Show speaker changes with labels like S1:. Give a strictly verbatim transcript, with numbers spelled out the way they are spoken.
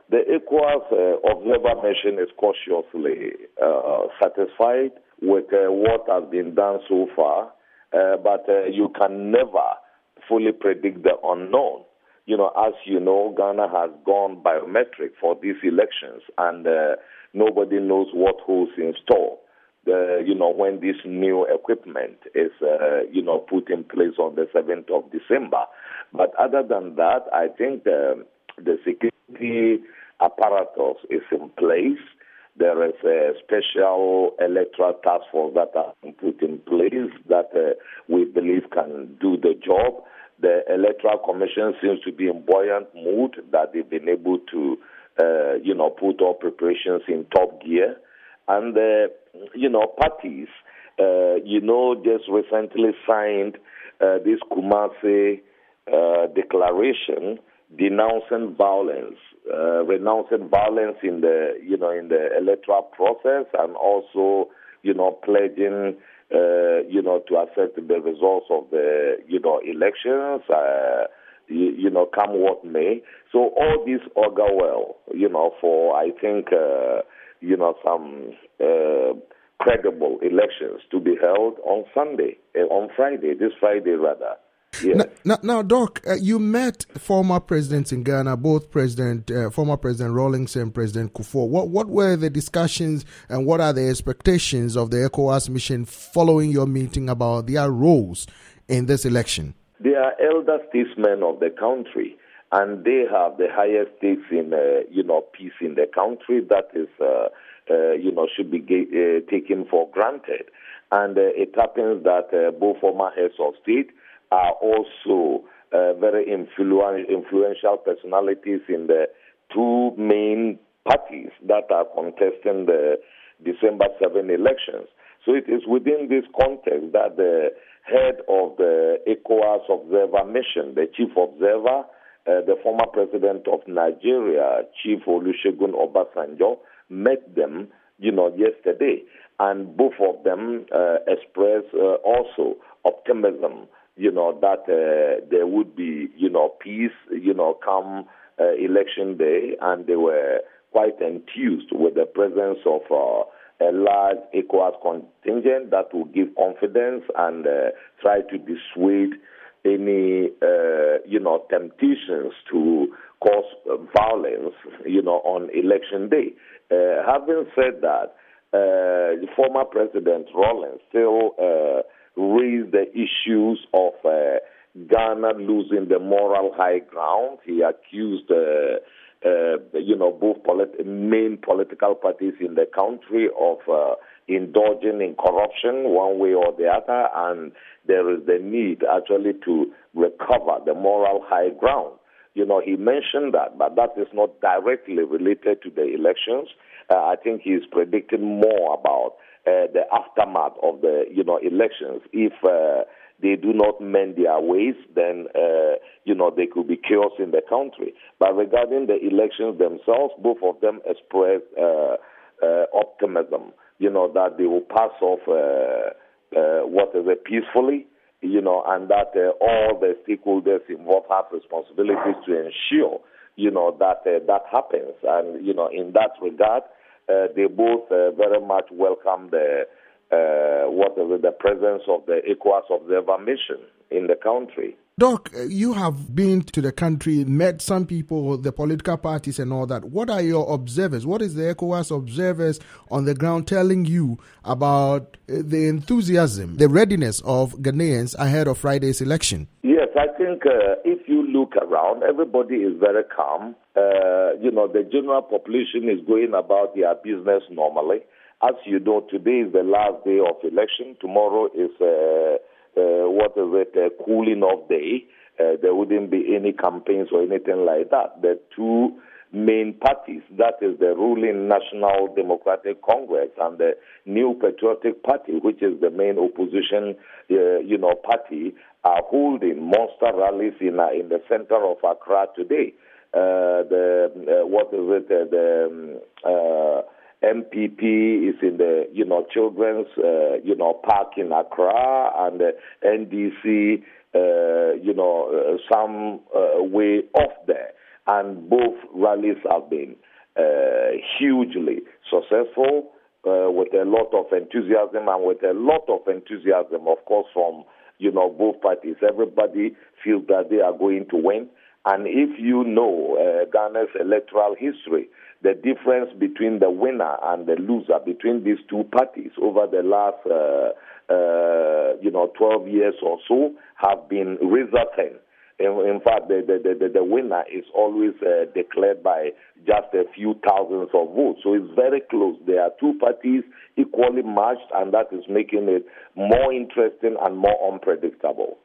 S1: The ECOWAS uh, observer mission is cautiously uh, satisfied with uh, what has been done so far, uh, but uh, you can never fully predict the unknown. You know, as you know, Ghana has gone biometric for these elections, and uh, nobody knows what holds in store. The, you know, when this new equipment is, uh, you know, put in place on the seventh of December. But other than that, I think the, the security apparatus is in place. There is a special electoral task force that has been put in place that uh, we believe can do the job. The Electoral Commission seems to be in buoyant mood that they've been able to, uh, you know, put all preparations in top gear. And, uh, you know, parties, uh, you know, just recently signed uh, this Kumasi uh, declaration denouncing violence, uh, renouncing violence in the, you know, in the electoral process, and also, you know, pledging, uh, you know, to accept the results of the, you know, elections, uh, you, you know, come what may. So all this augur well, you know, for, I think, uh, you know, some uh, credible elections to be held on Sunday, uh, on Friday, this Friday rather. Yes.
S2: Now, now, now Doc, uh, you met former presidents in Ghana, both President, uh, former President Rawlings and President Kufuor. What what were the discussions and what are the expectations of the ECOWAS mission following your meeting about their roles in this election?
S1: They are elder statesmen of the country, and they have the highest stakes in, uh, you know, peace in the country. That is, uh, uh, you know, should be uh, taken for granted. And uh, it happens that uh, both former heads of state are also uh, very influ- influential personalities in the two main parties that are contesting the December seventh elections. So it is within this context that the head of the ECOWAS observer mission, the chief observer, uh, the former president of Nigeria, Chief Olusegun Obasanjo, met them, you know, yesterday. And both of them uh, expressed uh, also optimism, you know, that uh, there would be, you know, peace, you know, come uh, election day, and they were quite enthused with the presence of uh, a large ECOWAS contingent that will give confidence and uh, try to dissuade any, uh, you know, temptations to cause uh, violence, you know, on election day. Uh, having said that, uh, former President Rawlings still uh, raised the issues of uh, Ghana losing the moral high ground. He accused, uh, uh, you know, both polit- main political parties in the country of uh, indulging in corruption one way or the other, and there is the need actually to recover the moral high ground. You know, he mentioned that, but that is not directly related to the elections. Uh, I think he's predicting more about uh, the aftermath of the, you know, elections. If uh, they do not mend their ways, then, uh, you know, there could be chaos in the country. But regarding the elections themselves, both of them expressed uh, uh, optimism, you know, that they will pass off uh, uh, what is it, peacefully, you know, and that uh, all the stakeholders involved have responsibilities to ensure, you know, that uh, that happens. And, you know, in that regard, uh, they both uh, very much welcome the, uh, what is it, the presence of the ECOWAS observer mission in the country.
S2: Doc, you have been to the country, met some people, the political parties and all that. What are your observers? What is the ECOWAS observers on the ground telling you about the enthusiasm, the readiness of Ghanaians ahead of Friday's election?
S1: Yes, I think uh, if you look around, everybody is very calm. Uh, you know, the general population is going about their business normally. As you know, today is the last day of election. Tomorrow is uh, Uh, what is it, a cooling off day. Uh, there wouldn't be any campaigns or anything like that. The two main parties, that is the ruling National Democratic Congress and the New Patriotic Party, which is the main opposition, uh, you know, party, are holding monster rallies in uh, in the center of Accra today. Uh, the uh, what is it? Uh, the um, uh, M P P is in the, you know, children's, uh, you know, park in Accra, and the N D C, uh, you know, uh, some uh, way off there. and both rallies have been uh, hugely successful, uh, with a lot of enthusiasm and with a lot of enthusiasm, of course, from, you know, both parties. Everybody feels that they are going to win. And if you know uh, Ghana's electoral history, the difference between the winner and the loser between these two parties over the last, uh, uh, you know, twelve years or so have been razor thin. In, in fact, the, the, the, the winner is always uh, declared by just a few thousands of votes. So it's very close. There are two parties equally matched, and that is making it more interesting and more unpredictable.